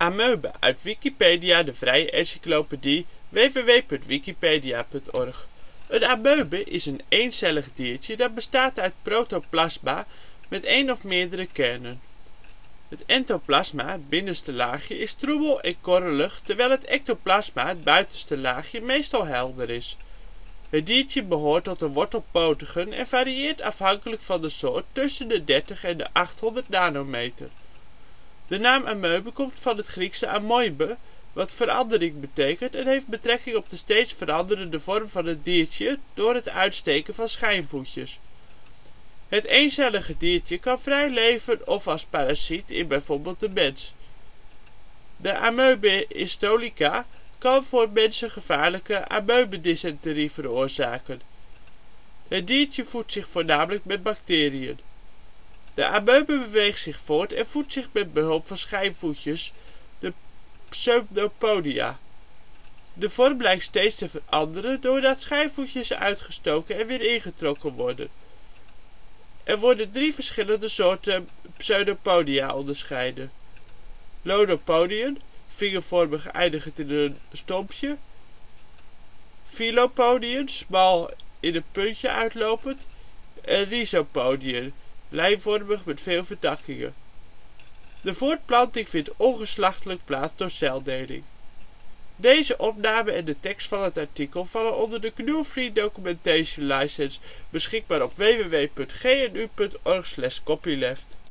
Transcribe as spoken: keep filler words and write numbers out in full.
Amoebe, uit Wikipedia, de vrije encyclopedie. w w w punt wikipedia punt org. Een amoebe is een eencellig diertje dat bestaat uit protoplasma met één of meerdere kernen. Het entoplasma, het binnenste laagje, is troebel en korrelig, terwijl het ectoplasma, het buitenste laagje, meestal helder is. Het diertje behoort tot de wortelpotigen en varieert afhankelijk van de soort tussen de dertig en de achthonderd nanometer. De naam amoebe komt van het Griekse amoibe, wat verandering betekent en heeft betrekking op de steeds veranderende vorm van het diertje door het uitsteken van schijnvoetjes. Het eencellige diertje kan vrij leven of als parasiet in bijvoorbeeld de mens. De Amoebe histolica kan voor mensen gevaarlijke amoebedyssenterie veroorzaken. Het diertje voedt zich voornamelijk met bacteriën. De amoebe beweegt zich voort en voedt zich met behulp van schijnvoetjes, de pseudopodia. De vorm lijkt steeds te veranderen doordat schijnvoetjes uitgestoken en weer ingetrokken worden. Er worden drie verschillende soorten pseudopodia onderscheiden: Lobopodien, vingervormig eindigend in een stompje. Filopodien, smal in een puntje uitlopend. En Rhizopodien, lijnvormig met veel vertakkingen. De voortplanting vindt ongeslachtelijk plaats door celdeling. Deze opname en de tekst van het artikel vallen onder de G N U Free Documentation License, beschikbaar op w w w punt g n u punt org slash copyleft.